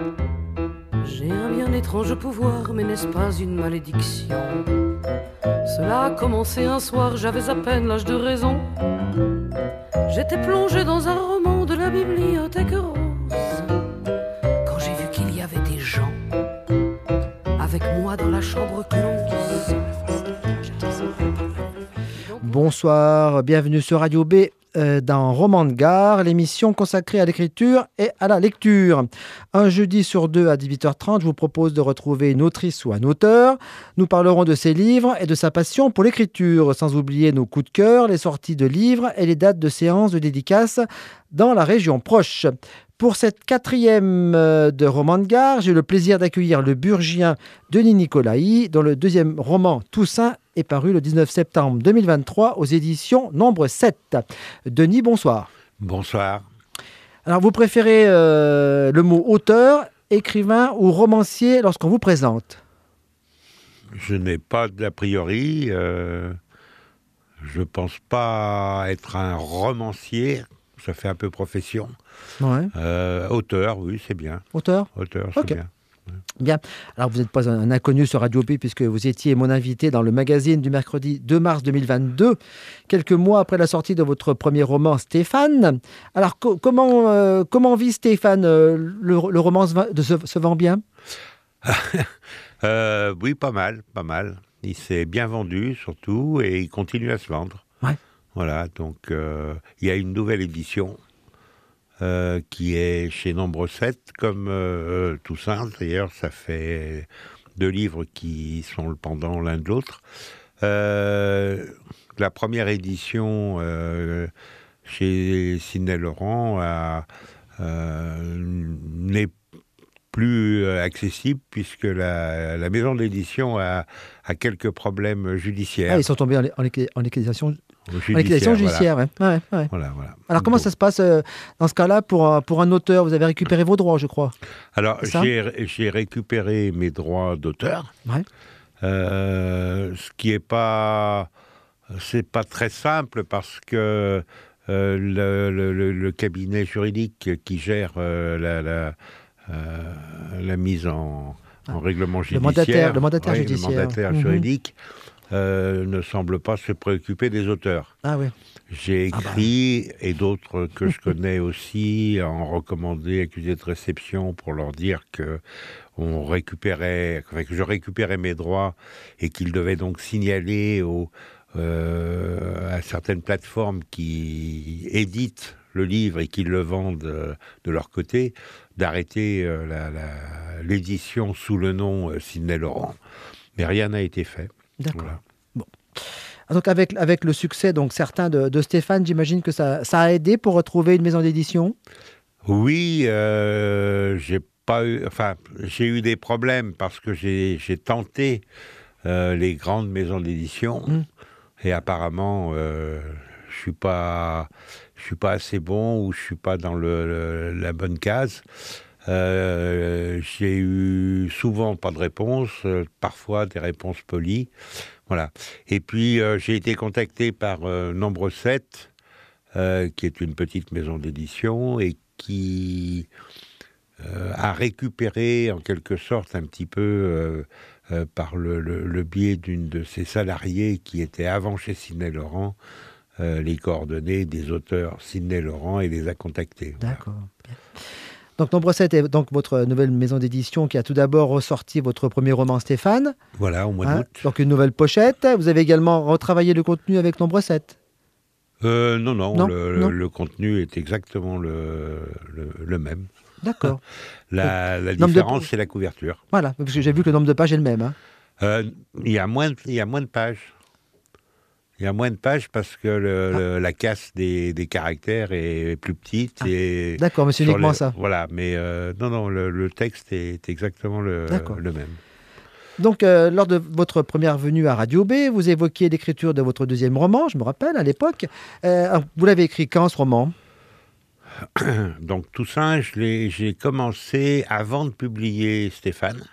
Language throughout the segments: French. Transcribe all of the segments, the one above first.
J'ai un bien étrange pouvoir, mais n'est-ce pas une malédiction? Cela a commencé un soir, j'avais à peine l'âge de raison. J'étais plongé dans un roman de la bibliothèque rose, quand j'ai vu qu'il y avait des gens avec moi dans la chambre close. Bonsoir, bienvenue sur Radio B dans Roman de Gare, l'émission consacrée à l'écriture et à la lecture. Un jeudi sur deux à 18h30, je vous propose de retrouver une autrice ou un auteur. Nous parlerons de ses livres et de sa passion pour l'écriture, sans oublier nos coups de cœur, les sorties de livres et les dates de séances de dédicaces dans la région proche. Pour cette quatrième de Roman de Gare, j'ai le plaisir d'accueillir le Burgien Denis Nicolaï, dont le deuxième roman Toussaint est paru le 19 septembre 2023 aux éditions Nombre 7. Denis, bonsoir. Bonsoir. Alors, vous préférez le mot auteur, écrivain ou romancier lorsqu'on vous présente? Je n'ai pas d'a priori. Je pense pas être un romancier. Ça fait un peu profession. Ouais. Auteur, oui, c'est bien. Auteur, c'est okay. Bien. Bien. Alors, vous n'êtes pas un inconnu sur Radio P puisque vous étiez mon invité dans le magazine du mercredi 2 mars 2022, quelques mois après la sortie de votre premier roman Stéphane. Alors, comment vit Stéphane? Le roman se vend bien? Oui, pas mal. Il s'est bien vendu, surtout, et il continue à se vendre. Ouais. Voilà, donc il y a une nouvelle édition qui est chez Nombre 7, comme Toussaint. D'ailleurs, ça fait 2 livres qui sont le pendant l'un de l'autre. La première édition chez Sidney Laurent n'est plus accessible puisque la maison d'édition a quelques problèmes judiciaires. Ah, ils sont tombés en liquidation judiciaire. Voilà. Ouais. Voilà. Alors, comment ça se passe dans ce cas-là pour un auteur? Vous avez récupéré vos droits, je crois. Alors, j'ai récupéré mes droits d'auteur. Ouais. Ce qui est pas... C'est pas très simple parce que le cabinet juridique qui gère la mise en règlement judiciaire, le mandataire judiciaire, juridique, ne semble pas se préoccuper des auteurs. Ah oui. J'ai écrit, et d'autres que je connais aussi, en recommandé, accusé de réception pour leur dire que que je récupérais mes droits et qu'ils devaient donc signaler à certaines plateformes qui éditent le livre et qui le vendent de leur côté, d'arrêter l'édition sous le nom Sidney Laurent. Mais rien n'a été fait. D'accord. Voilà. Bon. Donc avec le succès certain de Stéphane, j'imagine que ça a aidé pour retrouver une maison d'édition? Oui, j'ai eu des problèmes parce que j'ai tenté les grandes maisons d'édition et apparemment je suis pas assez bon ou je suis pas dans la bonne case. J'ai eu souvent pas de réponse, parfois des réponses polies. Voilà. Et puis, j'ai été contacté par Nombre 7, qui est une petite maison d'édition et qui a récupéré, en quelque sorte, un petit peu, par le biais d'une de ses salariés qui était avant chez Sidney Laurent, les coordonnées des auteurs Sidney Laurent et les a contactés. D'accord. Voilà. Donc, Nombre 7 est donc votre nouvelle maison d'édition qui a tout d'abord ressorti votre premier roman Stéphane. Voilà, au mois d'août. Donc, une nouvelle pochette. Vous avez également retravaillé le contenu avec Nombre 7. Non. Le contenu est exactement le même. D'accord. La différence, c'est la couverture. Voilà, parce que j'ai vu que le nombre de pages est le même. Il y a moins de pages. Il y a moins de pages parce que la casse des caractères est plus petite. Et d'accord, mais c'est uniquement ça. Voilà, mais non, le texte est exactement le même. Donc, lors de votre première venue à Radio B, vous évoquiez l'écriture de votre deuxième roman, je me rappelle, à l'époque. Vous l'avez écrit quand, ce roman? Donc, Toussaint, j'ai commencé avant de publier Stéphane.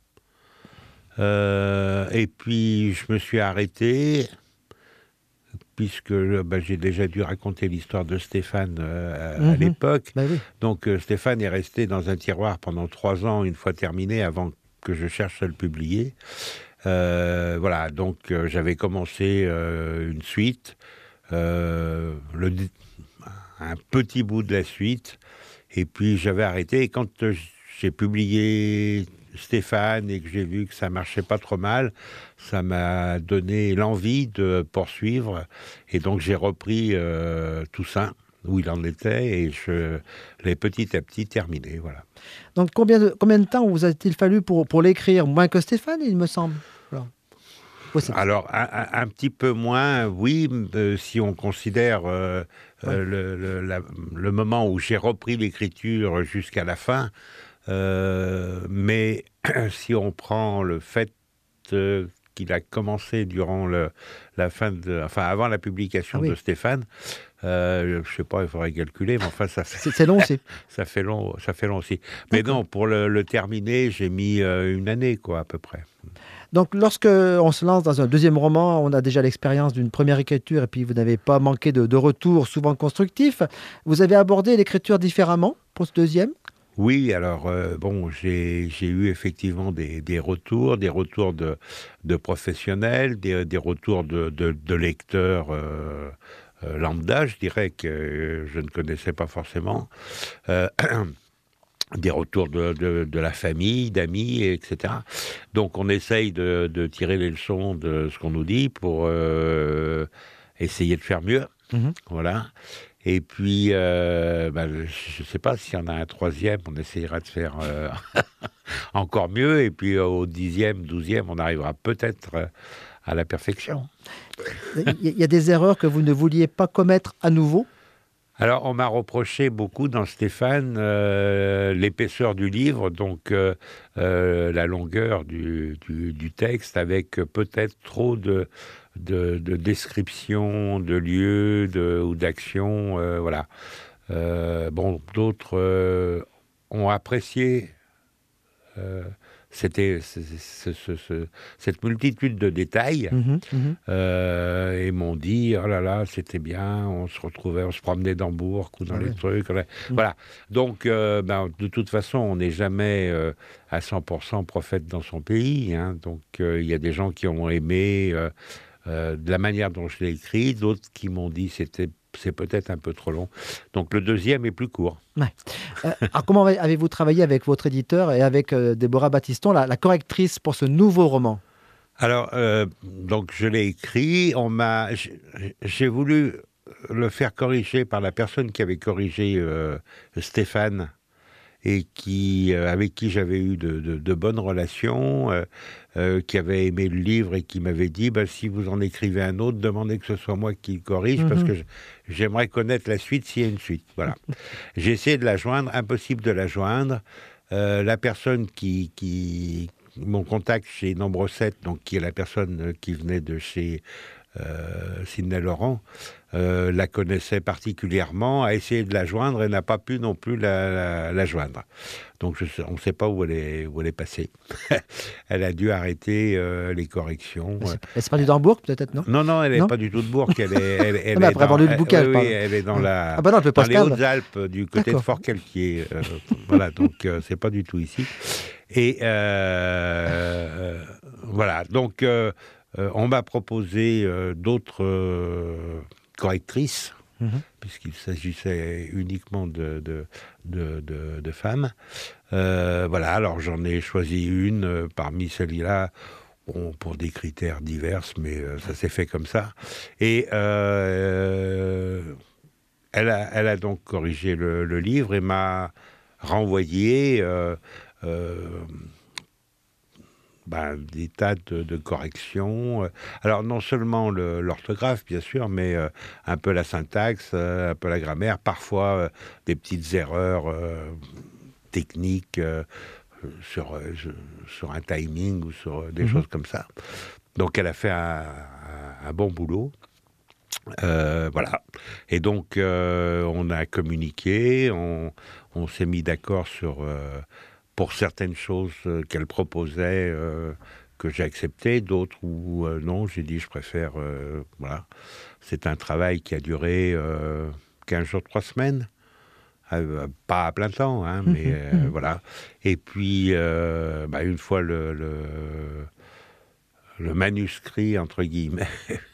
Et puis, je me suis arrêté puisque j'ai déjà dû raconter l'histoire de Stéphane à l'époque. Oui. Donc Stéphane est resté dans un tiroir pendant 3 ans, une fois terminé, avant que je cherche à le publier. Voilà, donc j'avais commencé une suite, un petit bout de la suite, et puis j'avais arrêté. Et quand j'ai publié Stéphane et que j'ai vu que ça marchait pas trop mal, ça m'a donné l'envie de poursuivre, et donc j'ai repris Toussaint où il en était, et je l'ai petit à petit terminé, voilà. Donc combien de temps vous a-t-il fallu pour l'écrire? Moins que Stéphane, il me semble. Alors un petit peu moins, oui, si on considère le moment où j'ai repris l'écriture jusqu'à la fin. Mais si on prend le fait qu'il a commencé durant avant la publication de Stéphane, je sais pas, il faudrait calculer, mais enfin c'est long aussi. ça fait long aussi. Mais non, pour le terminer, j'ai mis une année, quoi, à peu près. Donc, lorsque on se lance dans un deuxième roman, on a déjà l'expérience d'une première écriture, et puis vous n'avez pas manqué de retours souvent constructifs. Vous avez abordé l'écriture différemment pour ce deuxième? Oui, alors j'ai eu effectivement des retours de professionnels, des retours de lecteurs lambda, je dirais, que je ne connaissais pas forcément, des retours de la famille, d'amis, etc. Donc on essaye de tirer les leçons de ce qu'on nous dit pour essayer de faire mieux. Voilà. Et puis, je ne sais pas s'il y en a un troisième, on essayera de faire encore mieux. Et puis au 10e, 12e, on arrivera peut-être à la perfection. Il y a des erreurs que vous ne vouliez pas commettre à nouveau? Alors, on m'a reproché beaucoup dans Stéphane l'épaisseur du livre, donc la longueur du texte, avec peut-être trop de descriptions de lieux ou d'actions, voilà. D'autres ont apprécié cette multitude de détails, et m'ont dit, oh là là, c'était bien, on se promenait dans Bourg ou dans les trucs, voilà. Donc, de toute façon, on n'est jamais à 100% prophète dans son pays, hein. Donc, il y a des gens qui ont aimé de la manière dont je l'ai écrit, d'autres qui m'ont dit c'est peut-être un peu trop long. Donc le deuxième est plus court. Ouais. Alors comment avez-vous travaillé avec votre éditeur et avec Déborah Battiston, la correctrice pour ce nouveau roman? Alors, donc je l'ai écrit, j'ai voulu le faire corriger par la personne qui avait corrigé Stéphane, et avec qui j'avais eu de bonnes relations, qui avait aimé le livre et qui m'avait dit, si vous en écrivez un autre, demandez que ce soit moi qui le corrige, parce que j'aimerais connaître la suite s'il y a une suite. Voilà. J'ai essayé de la joindre, impossible de la joindre. La personne mon contact chez Nombre 7, donc qui est la personne qui venait de chez Sidney Laurent, la connaissait particulièrement, a essayé de la joindre et n'a pas pu non plus la joindre. Donc on ne sait pas où elle est passée. Elle a dû arrêter les corrections. Elle s'est perdue dans Bourg, peut-être, non? Non, elle n'est pas du tout de Bourg. Elle est dans les Hautes-Alpes, du côté de Fort-Calquier. Voilà, donc c'est pas du tout ici. Et voilà, donc on m'a proposé d'autres correctrices, puisqu'il s'agissait uniquement de femmes. Voilà, alors j'en ai choisi une parmi celles-là, pour des critères divers, mais ça s'est fait comme ça. Et elle a donc corrigé le livre et m'a renvoyé des tas de corrections. Alors, non seulement l'orthographe, bien sûr, mais un peu la syntaxe, un peu la grammaire, parfois des petites erreurs techniques sur un timing ou sur des choses comme ça. Donc, elle a fait un bon boulot. Voilà. Et donc, on a communiqué, on s'est mis d'accord pour certaines choses qu'elle proposait, que j'ai accepté, d'autres où non, j'ai dit je préfère... voilà. C'est un travail qui a duré 15 jours, 3 semaines. Pas à plein temps, hein, mais voilà. Et puis, une fois le manuscrit, entre guillemets,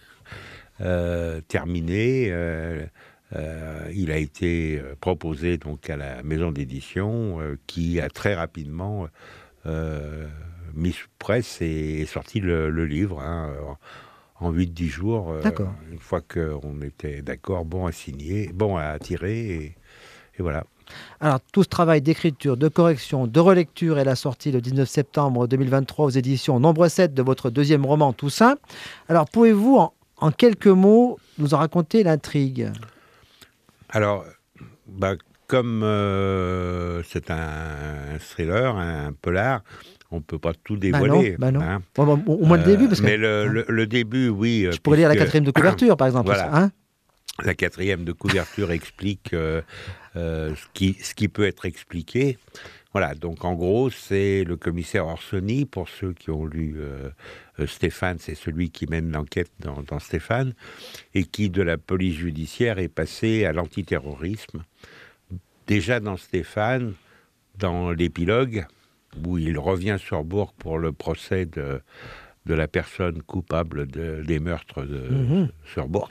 terminé, il a été proposé donc à la maison d'édition qui a très rapidement mis sous presse et sorti le livre en 8-10 jours. Une fois qu'on était d'accord, bon à signer, bon à tirer, et voilà. Alors, tout ce travail d'écriture, de correction, de relecture est la sortie le 19 septembre 2023 aux éditions Nombre 7 de votre deuxième roman Toussaint. Alors, pouvez-vous, en quelques mots, nous en raconter l'intrigue ? Alors, comme c'est un thriller, un polar, on ne peut pas tout dévoiler. Non. Hein. Au moins le début. Parce mais le début, oui. Je pourrais lire la 4e de couverture, par exemple. Voilà. Hein, la 4e de couverture explique ce qui peut être expliqué. Voilà, donc en gros, c'est le commissaire Orsoni, pour ceux qui ont lu Stéphane, c'est celui qui mène l'enquête dans Stéphane, et qui, de la police judiciaire, est passé à l'antiterrorisme. Déjà dans Stéphane, dans l'épilogue, où il revient sur Bourg pour le procès de la personne coupable des meurtres sur Bourg,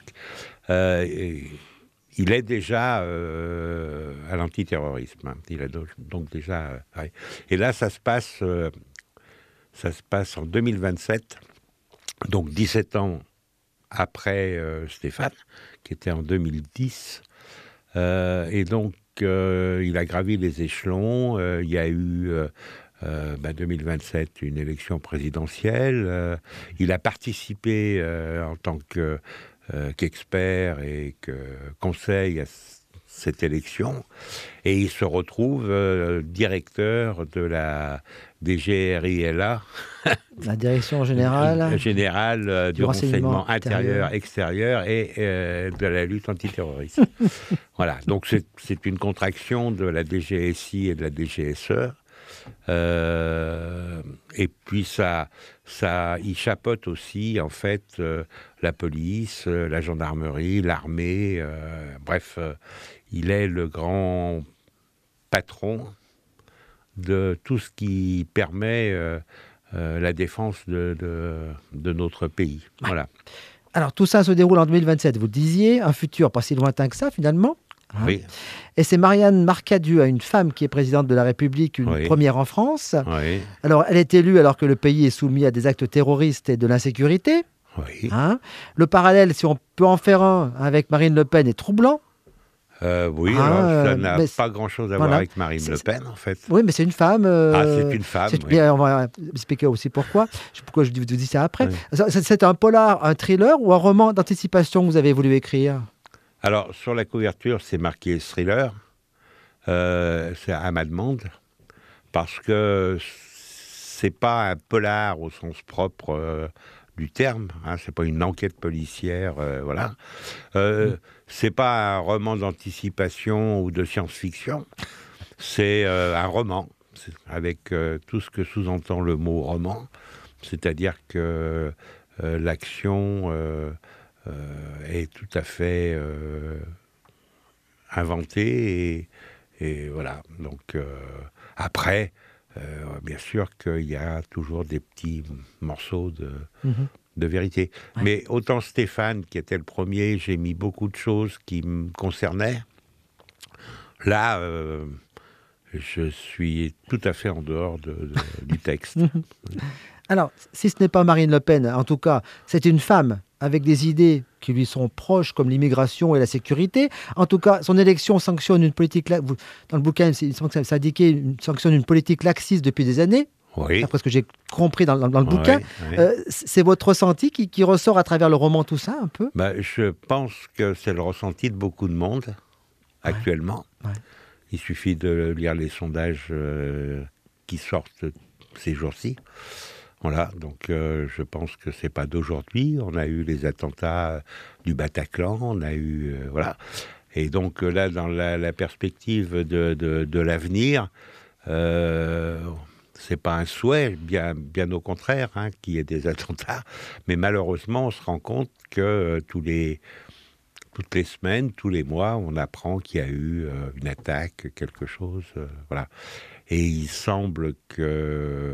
il est déjà à l'antiterrorisme. Il est donc déjà... Et là, ça se passe en 2027, donc 17 ans après Stéphane, qui était en 2010. Et donc, il a gravi les échelons. Il y a eu... 2027, une élection présidentielle. Il a participé en tant qu'expert et que conseil à cette élection, et il se retrouve directeur de la DGRILA, la direction générale du renseignement intérieur, extérieur et de la lutte antiterroriste. Voilà, donc c'est une contraction de la DGSI et de la DGSE. Et puis il chapeaute aussi en fait la police, la gendarmerie, l'armée, bref, il est le grand patron de tout ce qui permet la défense de notre pays. Voilà. Alors tout ça se déroule en 2027, vous le disiez, un futur pas si lointain que ça finalement. Hein. Oui. Et c'est Marianne Marcadieu, une femme qui est présidente de la République, une première en France. Oui. Alors, elle est élue alors que le pays est soumis à des actes terroristes et de l'insécurité. Oui. Hein. Le parallèle, si on peut en faire un, avec Marine Le Pen est troublant. Oui, alors ça n'a pas grand-chose à voir avec Marine Le Pen, en fait. Oui, mais c'est une femme. c'est une femme, oui. On va expliquer aussi pourquoi je vous dis ça après. Oui. C'est un polar, un thriller ou un roman d'anticipation que vous avez voulu écrire ? Alors, sur la couverture, c'est marqué thriller. C'est à ma demande. Parce que c'est pas un polar au sens propre du terme. Hein, c'est pas une enquête policière. Voilà. C'est pas un roman d'anticipation ou de science-fiction. C'est un roman. Avec tout ce que sous-entend le mot roman. C'est-à-dire que l'action... est tout à fait inventé et voilà. Donc après, bien sûr qu'il y a toujours des petits morceaux de vérité. Ouais. Mais autant Stéphane, qui était le premier, j'ai mis beaucoup de choses qui me concernaient. Là, je suis tout à fait en dehors du texte. Alors, si ce n'est pas Marine Le Pen, en tout cas, c'est une femme avec des idées qui lui sont proches, comme l'immigration et la sécurité. En tout cas, son élection sanctionne une politique... Dans le bouquin, ça indiquait sanctionne une politique laxiste depuis des années. Oui. Après ce que j'ai compris dans le bouquin. Oui. C'est votre ressenti qui ressort à travers le roman Toussaint, un peu ? Je pense que c'est le ressenti de beaucoup de monde, actuellement. Ouais. Il suffit de lire les sondages qui sortent ces jours-ci. Voilà, donc je pense que c'est pas d'aujourd'hui. On a eu les attentats du Bataclan, on a eu... voilà. Et donc là, dans la perspective de l'avenir, c'est pas un souhait, bien au contraire, qu'il y ait des attentats, mais malheureusement, on se rend compte que toutes les semaines, tous les mois, on apprend qu'il y a eu une attaque, quelque chose, voilà. Et il semble que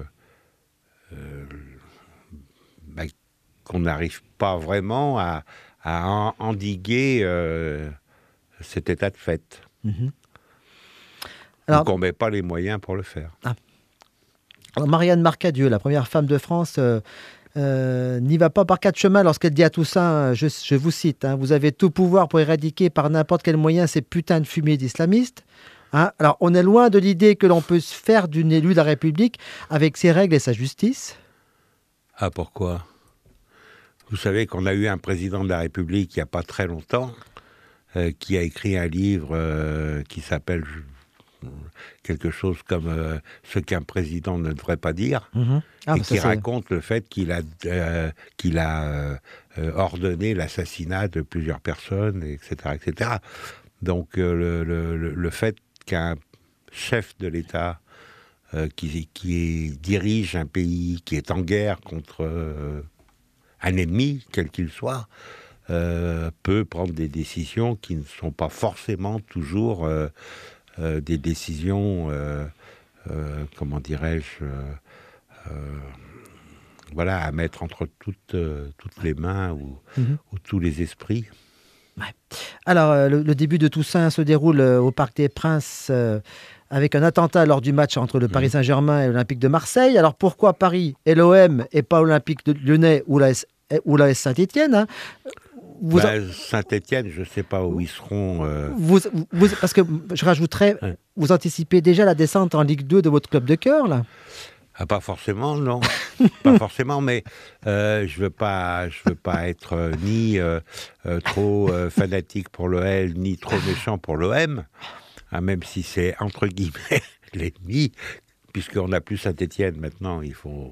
qu'on n'arrive pas vraiment à endiguer cet état de fait. Alors, donc on ne met pas les moyens pour le faire. Alors Marianne Marcadieu, la première femme de France, n'y va pas par quatre chemins lorsqu'elle dit à Toussaint, je vous cite, vous avez tout pouvoir pour éradiquer par n'importe quel moyen ces putains de fumiers d'islamistes. Alors on est loin de l'idée que l'on peut se faire d'une élue de la République avec ses règles et sa justice. Ah, pourquoi ? Vous savez qu'on a eu un président de la République il n'y a pas très longtemps qui a écrit un livre qui s'appelle quelque chose comme ce qu'un président ne devrait pas dire, et qui raconte le fait qu'il a ordonné l'assassinat de plusieurs personnes, etc. etc. Donc le fait qu'un chef de l'État qui dirige un pays qui est en guerre contre un ennemi, quel qu'il soit, peut prendre des décisions qui ne sont pas forcément toujours des décisions, comment dirais-je, voilà, à mettre entre toutes les mains ou tous les esprits. Ouais. Alors, le début de Toussaint se déroule au Parc des Princes avec un attentat lors du match entre le Paris Saint-Germain et l'Olympique de Marseille. Alors, pourquoi Paris et l'OM et pas Olympique de Lyonnais ou l'AS Saint-Étienne Saint-Étienne, je ne sais pas où ils seront. Parce que je rajouterais, vous anticipez déjà la descente en Ligue 2 de votre club de cœur, là ? Ah, pas forcément, non. Pas forcément, mais je veux pas être ni trop fanatique pour l'OL, ni trop méchant pour l'OM, même si c'est entre guillemets l'ennemi, puisqu'on n'a plus Saint-Étienne maintenant, il faut...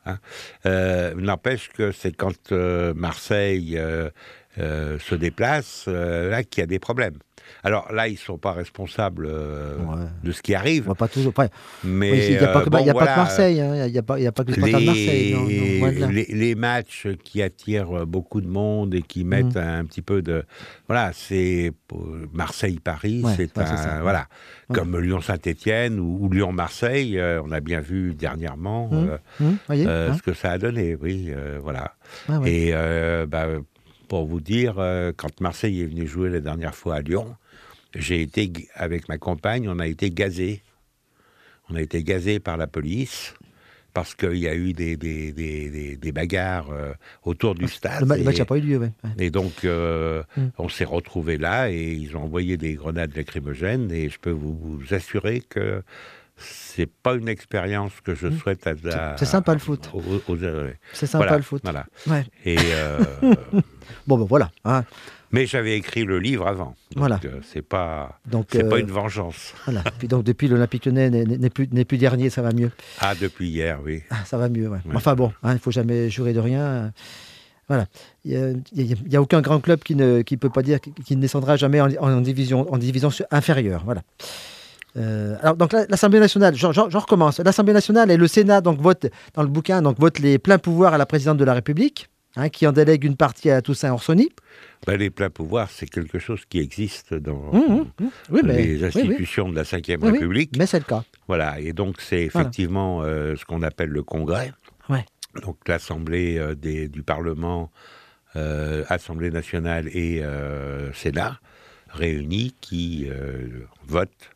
n'empêche que c'est quand Marseille se déplace, là qu'il y a des problèmes. Alors là, ils ne sont pas responsables de ce qui arrive. Pas toujours. Mais il n'y a pas que Marseille. Il n'y a pas que le Spartak de Marseille. Les matchs qui attirent beaucoup de monde et qui mettent un petit peu de... Voilà, c'est Marseille-Paris, voilà, comme Lyon-Saint-Étienne ou Lyon-Marseille. On a bien vu dernièrement ce que ça a donné. Oui, voilà. Et... pour vous dire, quand Marseille est venu jouer la dernière fois à Lyon, j'ai été, avec ma compagne, on a été gazés. On a été gazés par la police, parce qu'il y a eu des bagarres autour du stade. Le match n'a pas eu lieu, oui. Et donc, on s'est retrouvés là, et ils ont envoyé des grenades lacrymogènes, et je peux vous assurer que c'est pas une expérience que je souhaite c'est sympa le foot. C'est sympa le foot. Voilà. Ouais. Et... bon, ben voilà. Mais j'avais écrit le livre avant, donc voilà. C'est pas une vengeance. Voilà. Puis donc depuis l'Olympique Lyonnais n'est plus dernier, ça va mieux. Ah, depuis hier, oui. Ça va mieux, ouais. Enfin bon, il ne faut jamais jurer de rien. Voilà. Il n'y a aucun grand club qui ne peut pas dire qu'il ne descendra jamais en division inférieure. Voilà. Alors donc l'Assemblée nationale, je recommence. L'Assemblée nationale et le Sénat donc votent dans le bouquin votent les pleins pouvoirs à la présidente de la République, qui en délègue une partie à Toussaint Orsoni. Les pleins pouvoirs, c'est quelque chose qui existe dans les institutions de la Ve République. Mais c'est le cas. Voilà, et donc c'est effectivement ce qu'on appelle le Congrès. Ouais. Donc l'Assemblée du Parlement, Assemblée nationale et Sénat réunis qui votent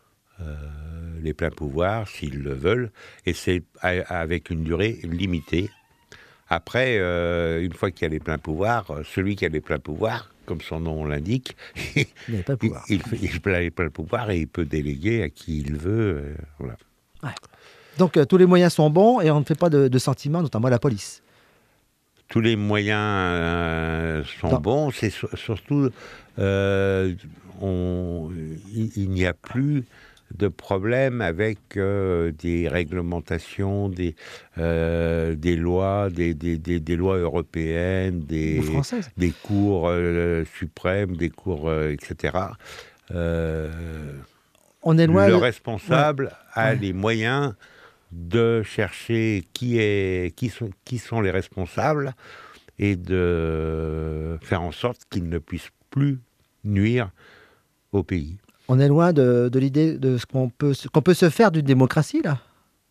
les pleins pouvoirs, s'ils le veulent, et c'est avec une durée limitée. Après, une fois qu'il y a les pleins pouvoirs, celui qui a les pleins pouvoirs, comme son nom l'indique, il a les pleins pouvoirs et il peut déléguer à qui il veut. Voilà. Ouais. Donc tous les moyens sont bons et on ne fait pas de sentiments, notamment à la police. Tous les moyens sont bons, c'est surtout il n'y a plus de problèmes avec des réglementations, des lois, des lois européennes, des cours suprêmes, des cours, etc. On est loin. Le responsable a les moyens de chercher qui sont les responsables et de faire en sorte qu'ils ne puissent plus nuire au pays. On est loin de l'idée de ce qu'on peut se faire d'une démocratie, là.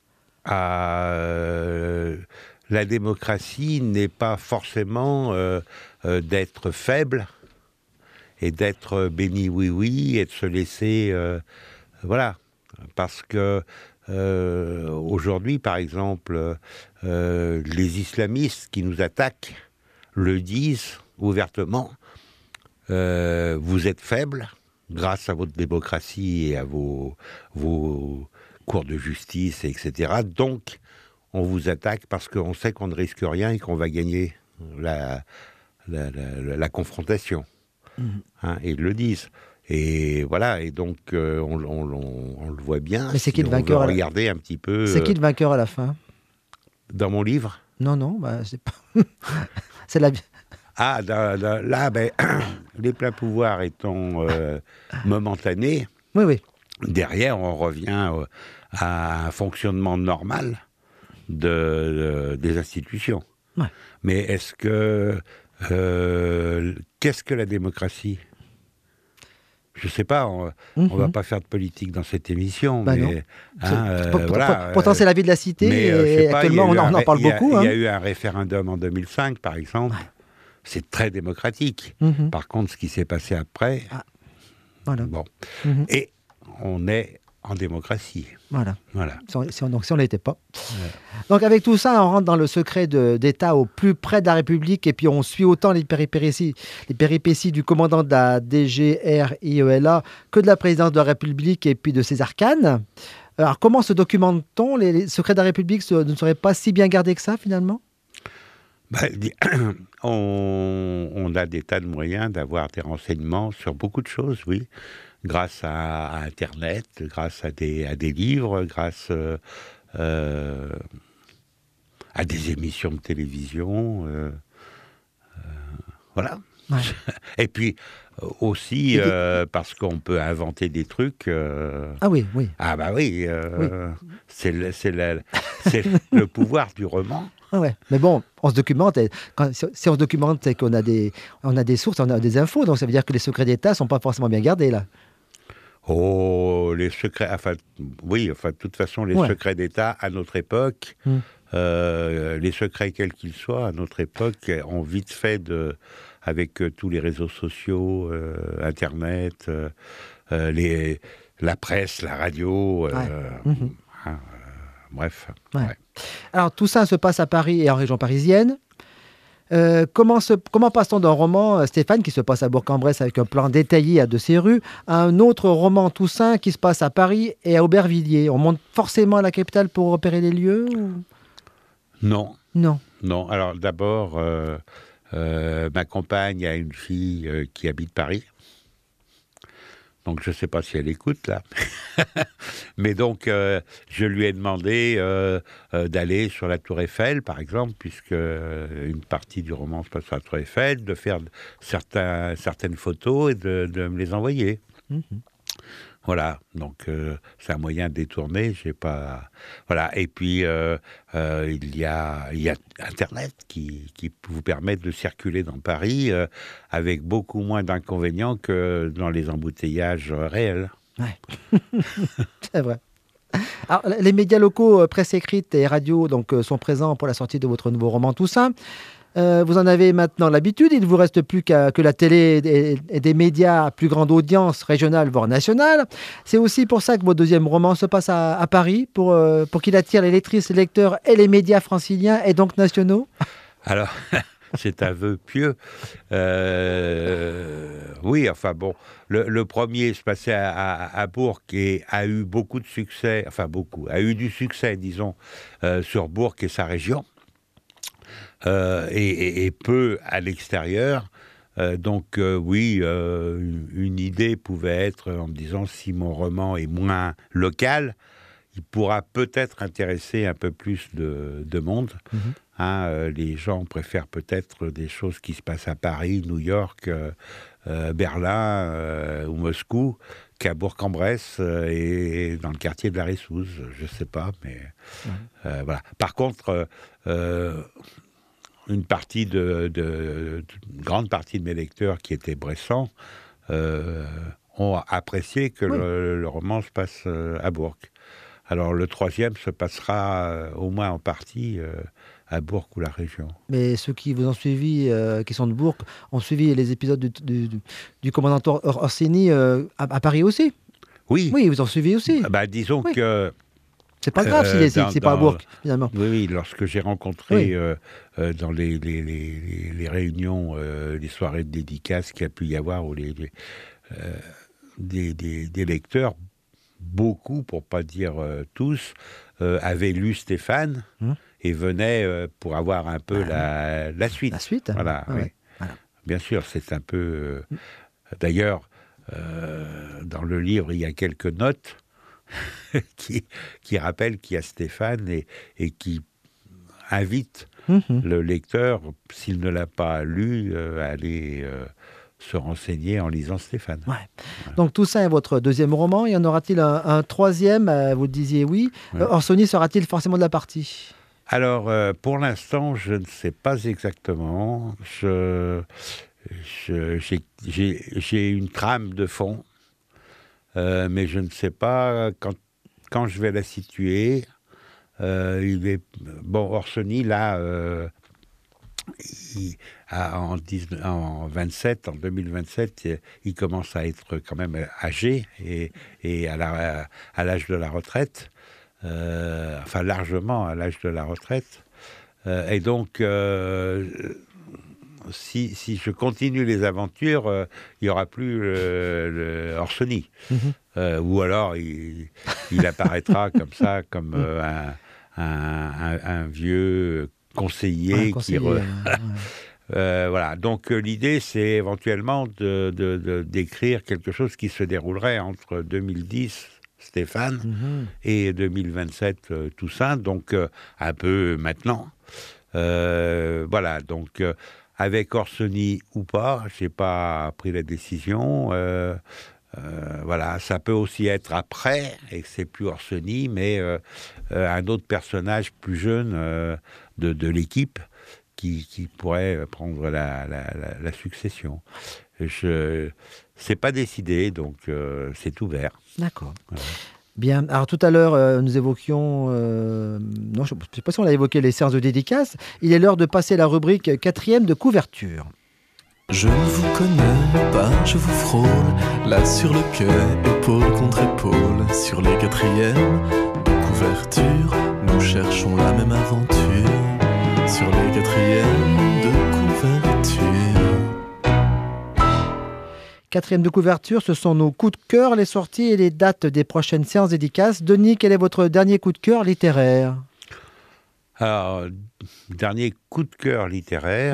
La démocratie n'est pas forcément d'être faible et d'être béni oui-oui et de se laisser... voilà. Parce que aujourd'hui, par exemple, les islamistes qui nous attaquent le disent ouvertement. Vous êtes faible grâce à votre démocratie et à vos cours de justice, etc. Donc, on vous attaque parce qu'on sait qu'on ne risque rien et qu'on va gagner la confrontation. Hein, et ils le disent. Et voilà, et donc on le voit bien. Mais c'est qui le vainqueur? Regardez un petit peu. C'est qui le vainqueur à la fin? Dans mon livre? Non, c'est pas. C'est la. Là, les pleins pouvoirs étant momentanés. Oui. Derrière, on revient à un fonctionnement normal des institutions. Ouais. Mais est-ce que qu'est-ce que la démocratie? Je ne sais pas, on ne va pas faire de politique dans cette émission, mais pourtant c'est la vie de la cité, et actuellement on en parle beaucoup. Il y a eu un référendum en 2005, par exemple, c'est très démocratique. Par contre, ce qui s'est passé après, bon. Et on est en démocratie. Voilà. Si on ne l'était pas. Ouais. Donc avec tout ça, on rentre dans le secret d'État au plus près de la République et puis on suit autant les péripéties du commandant de la DGRIELA que de la présidence de la République et puis de ses arcanes. Alors comment se documente-t-on? Les secrets de la République ne seraient pas si bien gardés que ça finalement? On a des tas de moyens d'avoir des renseignements sur beaucoup de choses, oui. Grâce à Internet, grâce à des livres, grâce à des émissions de télévision. Voilà. Ouais. Et puis aussi parce qu'on peut inventer des trucs. Ah oui. Ah bah oui. C'est le pouvoir du roman. Ah ouais. Mais bon, on se documente. Si on se documente, c'est qu'on a des sources, on a des infos. Donc ça veut dire que les secrets d'État sont pas forcément bien gardés là. Oh, les secrets. De toute façon, les secrets d'État à notre époque, les secrets quels qu'ils soient à notre époque, ont vite fait avec tous les réseaux sociaux, Internet, la presse, la radio. Bref. Ouais. Alors tout ça se passe à Paris et en région parisienne. Comment passe-t-on d'un roman, Stéphane, qui se passe à Bourg-en-Bresse avec un plan détaillé de ses rues, à un autre roman Toussaint qui se passe à Paris et à Aubervilliers? On monte forcément à la capitale pour repérer les lieux ou... Non. Non. Alors d'abord, ma compagne a une fille qui habite Paris. Donc, je ne sais pas si elle écoute, là. Mais donc, je lui ai demandé d'aller sur la Tour Eiffel, par exemple, puisque une partie du roman se passe sur la Tour Eiffel, de faire certaines photos et de me les envoyer. Voilà, donc c'est un moyen de détourner, j'ai pas... Voilà, et puis il y a Internet qui vous permet de circuler dans Paris avec beaucoup moins d'inconvénients que dans les embouteillages réels. Ouais, c'est vrai. Alors, les médias locaux, presse écrite et radio, donc, sont présents pour la sortie de votre nouveau roman Toussaint. Vous en avez maintenant l'habitude, il ne vous reste plus que la télé et des médias à plus grande audience régionale, voire nationale. C'est aussi pour ça que votre deuxième roman se passe à Paris, pour qu'il attire les lectrices, les lecteurs et les médias franciliens et donc nationaux. Alors, c'est un vœu pieux. Oui, enfin bon, le premier se passait à Bourg et a eu beaucoup de succès, a eu du succès, disons, sur Bourg et sa région. Et peu à l'extérieur. Donc oui, une idée pouvait être en me disant si mon roman est moins local, il pourra peut-être intéresser un peu plus de monde. Les gens préfèrent peut-être des choses qui se passent à Paris, New York, Berlin ou Moscou à Bourg-en-Bresse et dans le quartier de la Ressouze, je ne sais pas, mais voilà. Par contre, une grande partie de mes lecteurs qui étaient bressans ont apprécié que le roman se passe à Bourg. Alors le troisième se passera au moins en partie à Bourg ou la région. Mais ceux qui vous ont suivi, qui sont de Bourg, ont suivi les épisodes du commandant Orsini à Paris aussi. Oui. Oui, ils vous ont suivi aussi. Disons que... C'est pas grave c'est pas à Bourg, finalement. Oui, lorsque j'ai rencontré dans les réunions, les soirées de dédicaces qu'il y a pu y avoir, ou des lecteurs, beaucoup, pour pas dire tous, avaient lu Stéphane et venaient pour avoir un peu la suite. La suite. Voilà, oui. Voilà. Bien sûr, c'est un peu... D'ailleurs, dans le livre, il y a quelques notes qui rappellent qu'il y a Stéphane et qui invitent le lecteur, s'il ne l'a pas lu, à aller... se renseigner en lisant Stéphane. Ouais. Donc tout ça est votre deuxième roman. Y en aura-t-il un troisième? Vous disiez oui. Orsoni sera-t-il forcément de la partie? Alors, pour l'instant, je ne sais pas exactement. J'ai une trame de fond, mais je ne sais pas quand je vais la situer. Orsoni, là... en 2027, il commence à être quand même âgé et à l'âge de la retraite, enfin largement à l'âge de la retraite. Et donc, si je continue les aventures, il n'y aura plus le Orsoni. Ou alors il apparaîtra comme ça, comme un vieux... conseiller qui... voilà. Donc l'idée, c'est éventuellement d'écrire quelque chose qui se déroulerait entre 2010, Stéphane, et 2027, Toussaint, donc un peu maintenant. Voilà, donc avec Orsoni ou pas, je n'ai pas pris la décision. Voilà, ça peut aussi être après, et que c'est plus Orsoni, mais un autre personnage plus jeune de l'équipe qui pourrait prendre la succession. C'est pas décidé, donc c'est ouvert. D'accord. Voilà. Bien. Alors tout à l'heure, nous évoquions... non, je ne sais pas si on a évoqué les séances de dédicaces. Il est l'heure de passer la rubrique 4e de couverture. Je ne vous connais pas, je vous frôle, là sur le quai, épaule contre épaule, sur les 4e de couverture, nous cherchons la même aventure, sur les 4e de couverture. 4e de couverture, ce sont nos coups de cœur, les sorties et les dates des prochaines séances dédicaces. Denis, quel est votre dernier coup de cœur littéraire? Alors, dernier coup de cœur littéraire...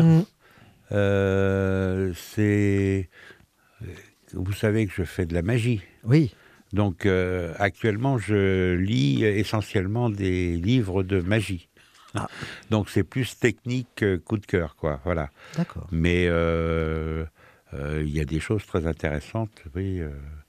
c'est... Vous savez que je fais de la magie. Oui. Donc, actuellement, je lis essentiellement des livres de magie. Ah. Donc, c'est plus technique que coup de cœur, quoi. Voilà. D'accord. Mais il y a des choses très intéressantes, oui.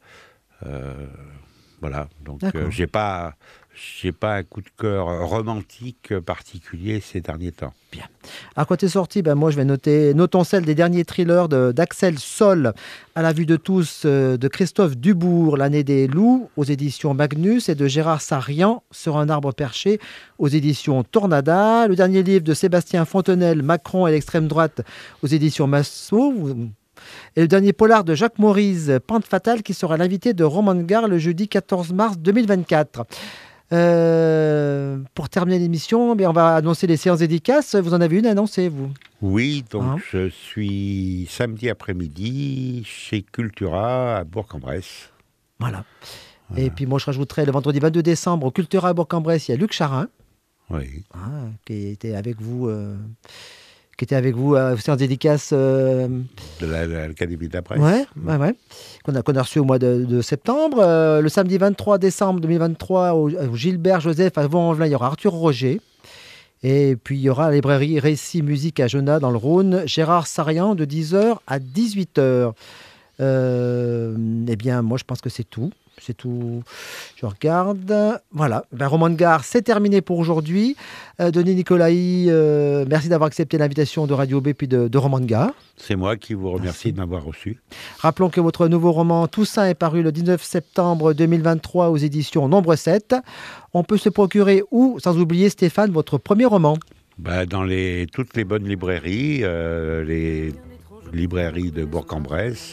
Voilà. Donc, j'ai pas un coup de cœur romantique particulier ces derniers temps. Bien. À côté sortie, moi je vais notons celle des derniers thrillers d'Axel Sol, À la vue de tous, de Christophe Dubourg, L'année des loups, aux éditions Magnus, et de Gérard Sarian, Sur un arbre perché, aux éditions Tornada. Le dernier livre de Sébastien Fontenelle, Macron et l'extrême droite, aux éditions Massot. Et le dernier polar de Jacques Maurice, Pente fatale, qui sera l'invité de Roman de Gare le jeudi 14 mars 2024. Pour terminer l'émission, on va annoncer les séances dédicaces. Vous en avez une annoncée, vous? Oui, donc je suis samedi après-midi chez Cultura à Bourg-en-Bresse. Voilà. Et puis moi je rajouterai le vendredi 22 décembre au Cultura à Bourg-en-Bresse, il y a Luc Charin, qui était avec vous... aux séances dédicaces de l'Académie de la Presse. Ouais. Qu'on a reçu au mois de septembre. Le samedi 23 décembre 2023, au Gilbert Joseph à Vaux-en-Velin, il y aura Arthur Roger. Et puis il y aura la librairie Récit Musique à Genaud dans le Rhône, Gérard Sarian de 10h à 18h. Eh bien, moi, je pense que c'est tout. C'est tout. Je regarde. Voilà. Roman de Gare, c'est terminé pour aujourd'hui. Denis Nicolaï, merci d'avoir accepté l'invitation de Radio B puis de Roman de Gare. C'est moi qui vous remercie de m'avoir reçu. Rappelons que votre nouveau roman Toussaint est paru le 19 septembre 2023 aux éditions Nombre 7. On peut se procurer où, sans oublier Stéphane, votre premier roman? Dans toutes les bonnes librairies, les librairies de Bourg-en-Bresse,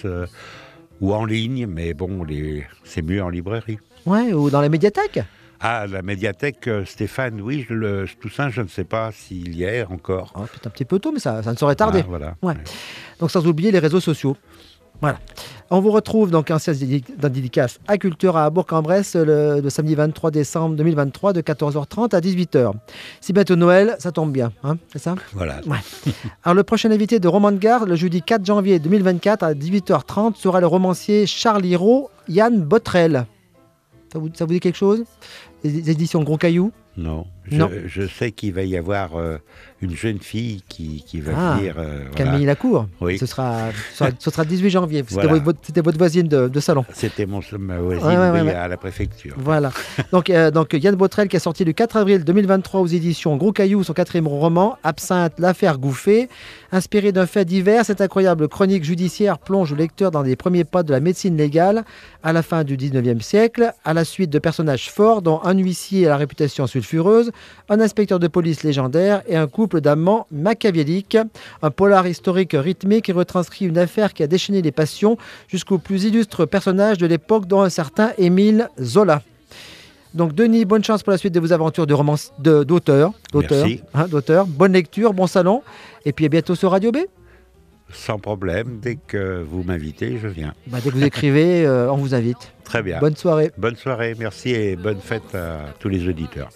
ou en ligne, mais bon, c'est mieux en librairie. Ouais, ou dans la médiathèque. Ah, la médiathèque, Stéphane, oui, Toussaint, je ne sais pas s'il y est encore. Oh, peut-être un petit peu tôt, mais ça ne saurait tarder. Ah, voilà. Ouais. Donc sans oublier les réseaux sociaux. Voilà. On vous retrouve donc en séance d'un dédicace à Culture à Bourg-en-Bresse le samedi 23 décembre 2023 de 14h30 à 18h. Si bientôt Noël, ça tombe bien, hein, c'est ça? Voilà. Ouais. Alors le prochain invité de Roman de Gare, le jeudi 4 janvier 2024 à 18h30, sera le romancier Charles Hirault, Yann Botrel. Ça vous dit quelque chose? Les éditions Gros Caillou? Non. Non. Je sais qu'il va y avoir une jeune fille qui va venir. Camille Lacour. Oui. Ce sera le 18 janvier. C'était, Voilà. c'était votre voisine de salon. C'était ma voisine à la préfecture. Voilà. Donc Yann Botrel qui a sorti le 4 avril 2023 aux éditions Gros Caillou son 4e roman, Absinthe, l'affaire Gouffé. Inspiré d'un fait divers, cette incroyable chronique judiciaire plonge le lecteur dans les premiers pas de la médecine légale à la fin du 19e siècle, à la suite de personnages forts dont un huissier à la réputation sulfureuse, un inspecteur de police légendaire et un couple d'amants machiavéliques. Un polar historique rythmé qui retranscrit une affaire qui a déchaîné les passions jusqu'aux plus illustres personnages de l'époque, dont un certain Émile Zola. Donc Denis, bonne chance pour la suite de vos aventures d'auteur. Merci. D'auteur. Bonne lecture, bon salon. Et puis à bientôt sur Radio B. Sans problème, dès que vous m'invitez, je viens. Dès que vous écrivez, on vous invite. Très bien. Bonne soirée. Bonne soirée, merci et bonne fête à tous les auditeurs.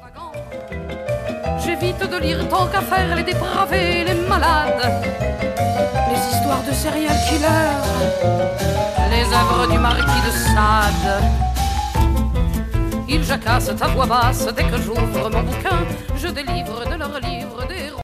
J'évite de lire tant qu'à faire les dépravés, les malades, les histoires de serial killers, les œuvres du marquis de Sade. Ils jacassent à voix basse dès que j'ouvre mon bouquin, je délivre de leurs livres